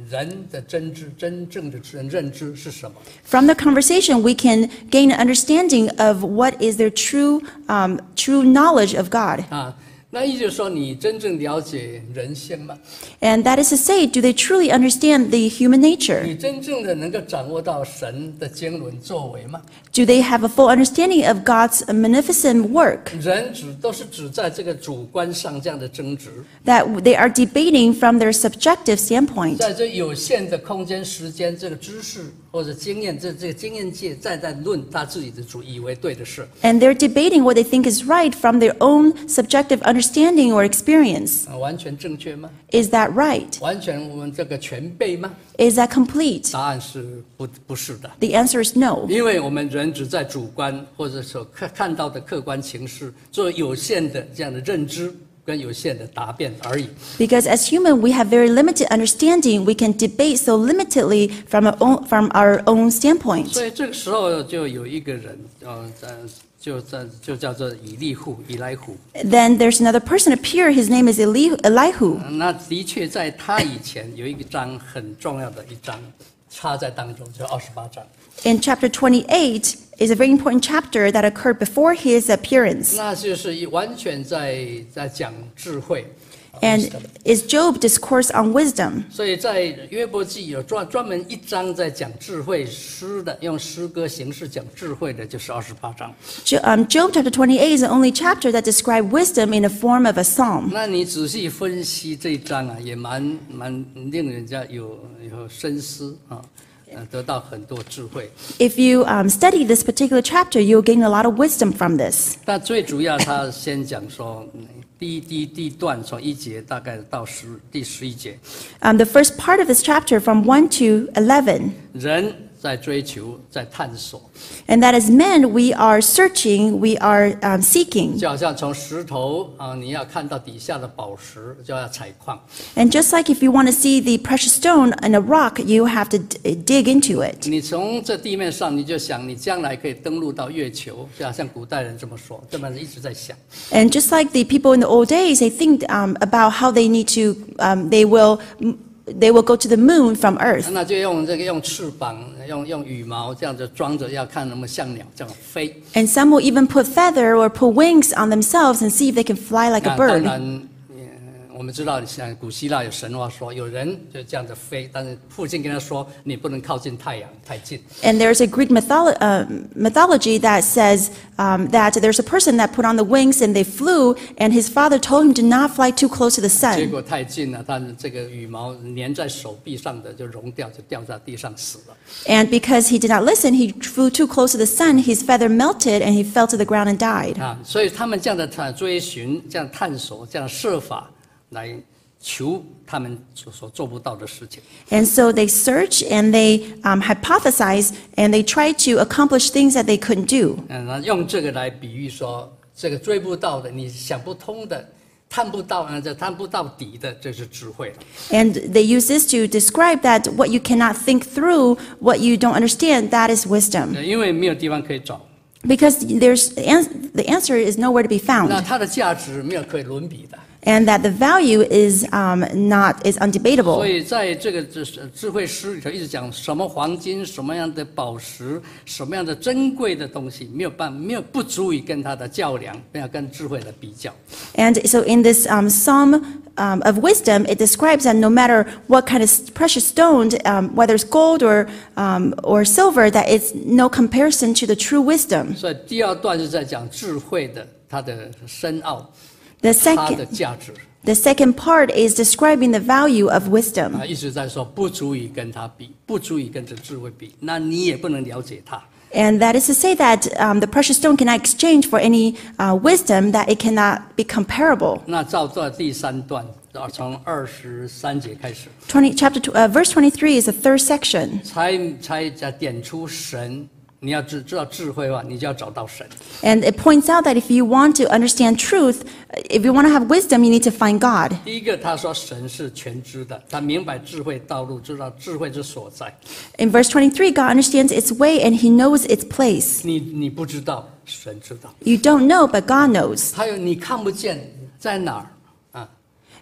人的真知、真正的认知是什么。 From the conversation, we can gain an understanding of what is their true, um, true knowledge of God. 啊，那意思就是说，你真正了解人性吗？ And that is to say, do they truly understand the human nature? 你真正的能够掌握到神的经纶作为吗？ Do they have a full understanding of God's magnificent work? 人只都是只在这个主观上这样的争执， That they are debating from their subjective standpoint. 在这有限的空间、时间，这个知识或者经验，这这个经验界在在论他自己的主以为对的事。 And they're debating what they think is right from their own subjective understanding or experience. 啊，完全正确吗？ Is that right? 完全我们这个全备吗？ Is that complete? 答案是不不是的， The answer is no. 因为我们人只在主观或者所看看到的客观情势做有限的这样的认知跟有限的答辩而已。 Because as human, we have very limited understanding. We can debate so limitedly from our own, from our own standpoint. 所以这个时候就有一个人，呃，在就在就叫做以利户、以来户。 Then there's another person appear. His name is Eli- Elihu. 那的确在他以前有一章很重要的一章插在当中，就二十八章。 In chapter twenty-eight is a very important chapter that occurred before his appearance. 那就是完全在在讲智慧。 And is Job discourse on wisdom. 所以在约伯记有专专门一章在讲智慧诗的，用诗歌形式讲智慧的，就是二十八章。 Jo- um, Job chapter twenty-eight is the only chapter that describes wisdom in the form of a psalm. 那你仔细分析这一章啊，也蛮蛮令人家有有深思啊，呃，得到很多智慧。 If you um, study this particular chapter, you'll gain a lot of wisdom from this. 但最主要，他先讲说，嗯第一第一第一段从一节大概到十第十一节， Um, the first part of this chapter, from one to eleven, 人在追求，在探索， and that as men, we are searching, we are um, seeking. 就好像从石头啊，你要看到底下的宝石，就要采矿。 And just like if you want to see the precious stone in a rock, you have to d- dig into it. 你从这地面上，你就想你将来可以登陆到月球，就好像古代人这么说，这么一直在想。 And just like the people in the old days, they think um, about how they need to, um, they will, they will go to the moon from Earth. 那就用这个用翅膀、用用羽毛这样子装着，要看能不能像鸟这样飞。 And some will even put feather or put wings on themselves and see if they can fly like 那 a 当 bird. 然，呃我们知道像古希腊有神话说，有人就这样子飞，但是父亲跟他说，你不能靠近太阳太近。 And there's a Greek mytholo- uh, mythology that says um, that there's a person that put on the wings and they flew, and his father told him to not fly too close to the 结 sun. 果太近了，他的这个羽毛粘在手臂上的就融掉，就掉在地上死了。 And because he did not listen, he flew too close to the sun, his feather melted, and he fell to the ground and died. 啊，所以他们这样的探追寻、这样探索、这样设法来求他们所所做不到的事情。 And so they search and they um, hypothesize and they try to accomplish things that they couldn't do. 嗯，那用这个来比喻说，这个追不到的、你想不通的、探不到啊，这探不到底的，这是智慧了。 And they use this to describe that what you cannot think through, what you don't understand, that is wisdom. 呃因为没有地方可以找， Because there's the ans- the answer is nowhere to be 那 found, 它的价值没有可以伦比的。 and that the value is um, not is 所 undebatable. 以在这个智智慧诗里头一直讲什么黄金、什么样的宝石、什么样的珍贵的东西，没有办没有不足以跟它的较量，不要跟智慧的比较。 And so in this um, Psalm um, of wisdom, it describes that no matter what kind of precious stone, um, whether it's gold or um, or silver, that it's no comparison to the true wisdom. 所以第二段是在讲智慧的它的深奥， The 它的 second 价值 the second part is describing the value of wisdom. 啊，一直在说不足以跟它比，不足以跟这智慧比，那你也不能了解它。 And that is to say that um, the precious stone cannot exchange for any uh, wisdom, that it cannot be comparable. 那照到第三段，啊从二十三节开始， twenty, chapter, tw- uh, verse twenty-three is the third section. 才才在点出神。你要知知道智慧的话，你就要找到神。 And it points out that if you want to understand truth, if you want to have wisdom, you need to find God. 第一个，他说神是全知的，他明白智慧道路，知道智慧之所在。 In verse twenty-three, God understands its way and he knows its place. 你你不知道，神知道。 You don't know, but God knows. 还有你看不见在哪儿啊？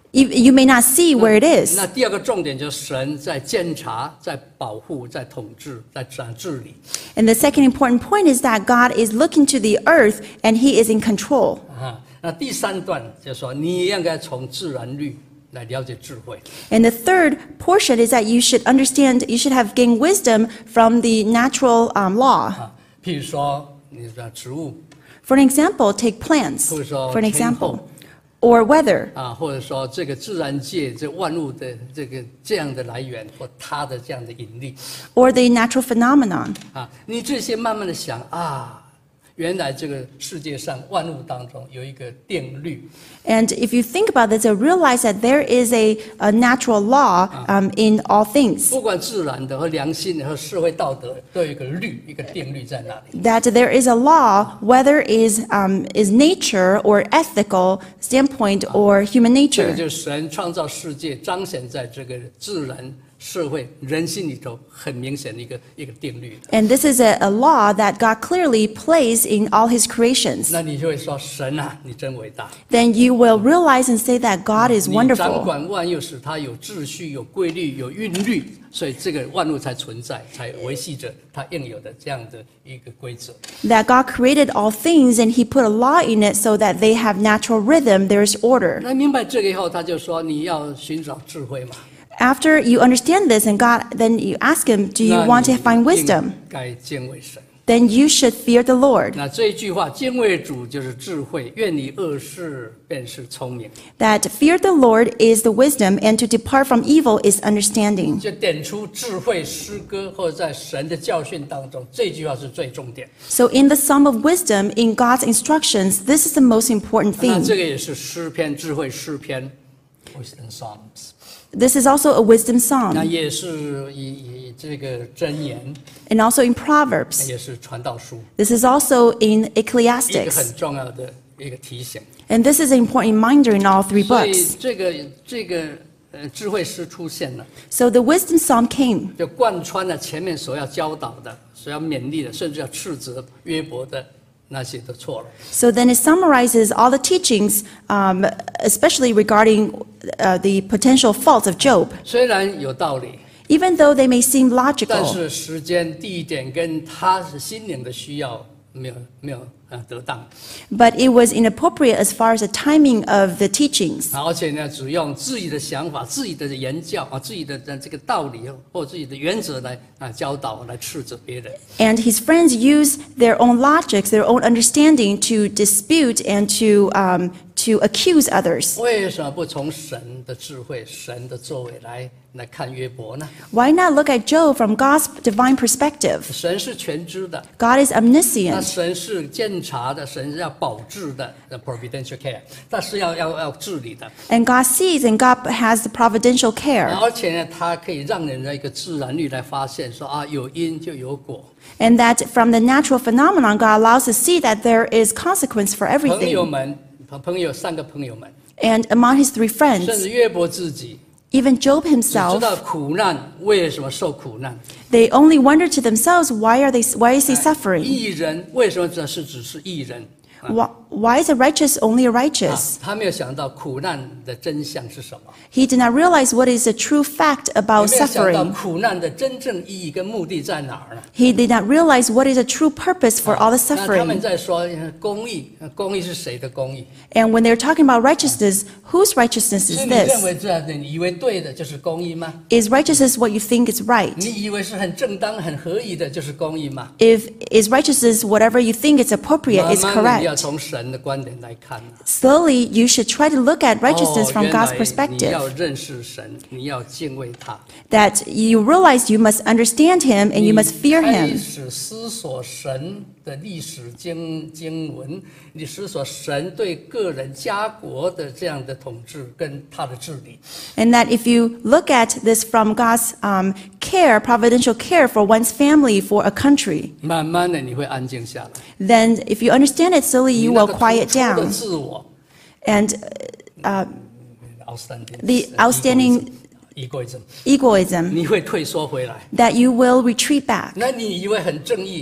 You, you may not see where it is. 那第二个重点就是神在监察、在保护、在统治、在治理。 And the second important point is that God is looking to the earth and he is in control. 啊，那第三段就是说，你应该从自然律来了解智慧。 And the third portion is that you should understand, you should have gained wisdom from the natural um, law. 啊，譬如说，你的植物 For an example, take plants. 或者说 For an 天 example. 候 Or weather. 啊，或者说这个自然界这万物的这个这样的来源或它的这样的引力 Or the natural phenomenon. 啊，你这些慢慢的想啊，原来这个世界上万物当中有一个定律。 And if you think about this, you realize that there is a, a natural law um, in all things. 不管自然的和良心的和社会道德，都有一个律，一个定律在那里。 That there is a law, whether is um, is nature or ethical standpoint or human 这个 nature. 就是神创造世界，彰显在这个自然、社会、人心里头很明显的一个一个定律。 And this is a, a law that God clearly plays in all his creations. 那你就会说：“神啊，你真伟大！ Then you will realize and say that God is 你掌 wonderful. 管万有，使它有秩序、有规律、有韵律，所以这个万物才存在，才维系着它应有的这样的一个规则。 That God created all things and he put a law in it so that they have natural rhythm, there's order. 那明白这个以后，他就说：你要寻找智慧嘛。 After you understand this and God, then you ask him, do you 那 want to 你 find 应 wisdom? 该敬畏神。 Then you should fear the Lord. 那这一句话，敬畏主就是智慧，愿你恶事便是聪明。 That fear the Lord is the wisdom and to depart from evil is understanding. 就点出智慧诗歌或者在神的教训当中，这句话是最重点。 So in the Psalm of Wisdom, in God's instructions, this is the most important 那 thing. 这个也是诗篇，智慧诗篇 ，Wisdom Psalms。 This is also a wisdom 那 psalm 也是以以这个箴言， and also in Proverbs. 也是传道书， This is also in 一个 Ecclesiastes. 很重要的一个提醒。 And this is an important reminder in all three 所以 books. 这个这个呃智慧诗出现了， So the wisdom psalm came. 就贯穿了前面所要教导的、所要勉励的，甚至要斥责约伯的那些都错了。 So then it summarizes all the teachings, um, especially regarding uh, the potential faults of Job. 虽然有道理， Even though they may seem 但 logical, 是时间、地点跟他是心灵的需要没有没有呃得当， but it was inappropriate as far as the timing of the teachings. 而且呢，只用自己的想法、自己的言教啊、自己的这个道理或自己的原则来啊教导、来斥责别人。 And his friends use their own logics, their own understanding to dispute and to, um, to accuse others. 为什么不从神的智慧、神的作为来来看约伯呢？ Why not look at Job from God's divine perspective? 神是全知的， God is 那 omniscient, 神是监察的，神是要保治的 ，the providential care， 他是要要要治理的， and God sees and God has the providential care. 而且呢，他可以让人的一个自然律来发现说啊，有因就有果。 And that from the natural phenomenon, God allows us to see that there is consequence for 朋友 everything. 们，朋友三个朋友们， And among his three 甚 friends, 至约伯自己， even Job 只知 himself, 道苦难为什么受苦难， they only wonder to themselves, why are they, why is he suffering? 艺人为什么只是只是艺人？ Why, why is the righteous only a 啊 righteous? 他没有想到苦难的真相是什么， He did not realize what is the true fact 也 about 没有想到 suffering. 苦难的真正意义跟目的在哪儿呢？ He did not realize what is the true purpose for all the 那他们 suffering. 在说呃公义，呃公义是谁的公义？ And when they're talking about righteousness, whose righteousness 是 is 你认 this? 为这样的，你以为对的就是公义吗？ Is righteousness what you think is right? 你以为是很正当、很合宜的就是公义吗？ If is righteousness whatever you think is appropriate 慢 is 慢的，你要 correct. 从神的观点来看。 Slowly, you should try to look at righteousness 哦 from 原 God's 来 perspective. 你要认识神，你要敬畏他。 That you realize you must understand Him and you must fear 你开 Him. 始思索神的历史经经文，你思索神对个人家国的这样的统治跟他的治理。 And that if you look at this from God's um, care, providential care for one's family, for a country, 慢慢的你会安静下来。 then if you understand it slowly, 你 you 那 will 个 quiet 突出的 down. 自我 And uh, ，outstanding the outstanding egoism， egoism, 你会退缩回来。 that you will retreat back. 那你以为很正义，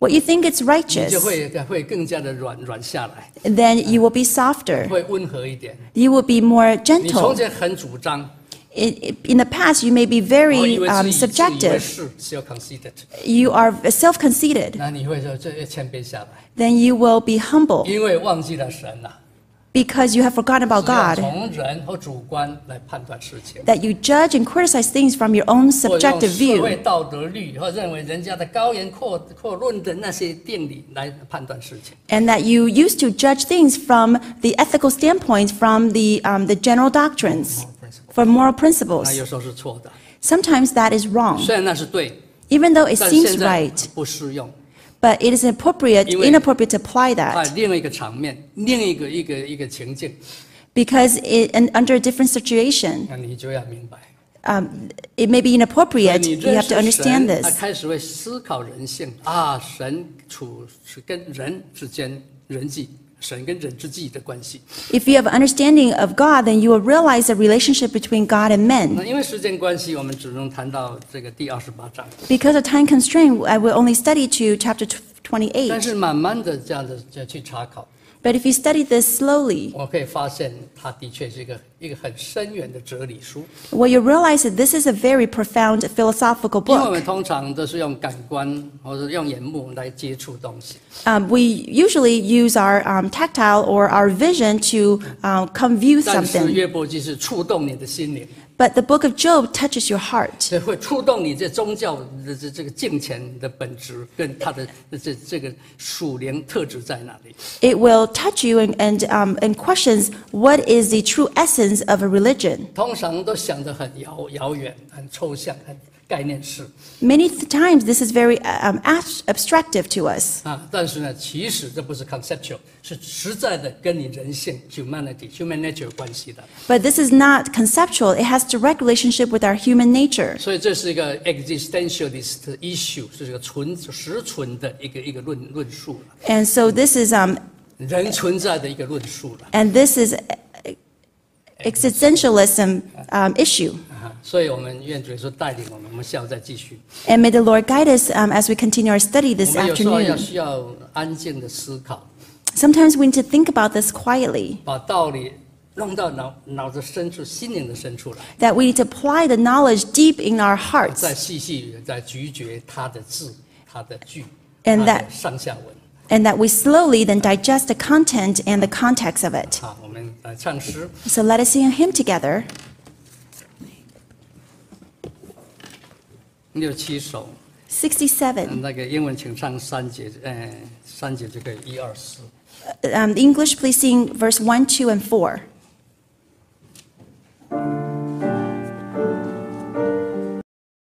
what you think is 你 righteous, 就会会更加的软软下来， then you will be softer. 会温和一点。 You will be more 你从 gentle. 前很主张， In, in the past, you may be 我 very 以为 um, 自己自以为 subjective. 是 self-conceited， You are self-conceited. 那你会说这要谦卑下来， Then you will be humble 因为忘记了神了。 because you have forgotten about 是要 God. 从人和主观来判断事情， That you judge and criticize things from your own 或用 subjective 社会 view. 道德律或认为人家的高言阔阔论的那些定理来判断事情。 And that you used to judge things from the ethical standpoint, from the, um, the general doctrines, from moral 那 principles. 有时候是错的， Sometimes that is wrong, 虽然那是对， even though it 但 seems 现在 right. 不适用。 But it is inappropriate, 因为 inappropriate to apply 在 that 另外一个场面，另一个一个一个情境， because it, and under a different situation, 那你就要明白。 um, it may be 所以 inappropriate. 你 You 认 have to 识 understand 神，他 this. 开始会思考人性啊，神处是跟人之间人际，神跟人之际的关系。 If you have understanding of God, then you will realize the relationship between God and 那 men. 因为时间关系，我们只能谈到这个第二十八章。 Because of time constraint, I will only study to chapter 但 twenty-eight. 是慢慢的这样的再去查考， But if you study this slowly, 我可以发现它的确是一个一个很深远的哲理书。 well, you realize that this is a very profound philosophical 因为我 book. 们通常都是用感官或者用眼目来接触东西， Um, we usually use our um, tactile or our vision to um, come view 但是 something. 约伯记是触动你的心灵， But the book of Job touches your heart. 这会触动你这宗教的这这个敬虔的本质跟它的这这个属灵特质在哪里。 It will touch you and, and, um, and questions what is the true essence of a religion. 通常都想得很遥遥远、很抽象、很概念式 Many th- times this is very um, abs- abstractive to us. 啊，但是呢，其实这不是 conceptual，是实在的跟你人性 humanity human nature 有关系的。 But this is not conceptual. It has direct relationship with our human nature. 所以这是一个 existentialist issue，是一个存实存的一个一个论论述了， And so this is um, 人存在的一个论述了。 and this is uh, existentialism um, issue. 啊，所以我们愿主耶稣带领我们，我们下午再继续。 And may the Lord guide us um, as we continue our study 我 this 们有时候要 afternoon. 需要安静的思考， Sometimes we need to think about this quietly, 把道理弄到脑脑子深处、心灵的深处来， that we need to apply the knowledge deep in our 再 hearts, 细细再咀嚼它的字、它的句、 And 它 that- 的上下文。 and that we slowly then digest the content and the context of it. 好，我们来唱诗。 So let us sing a hymn together. 六七首， sixty-seven. 那个英文请唱三节，呃，三节就可以，一二四。 Um, English, please sing verse one, two, and four.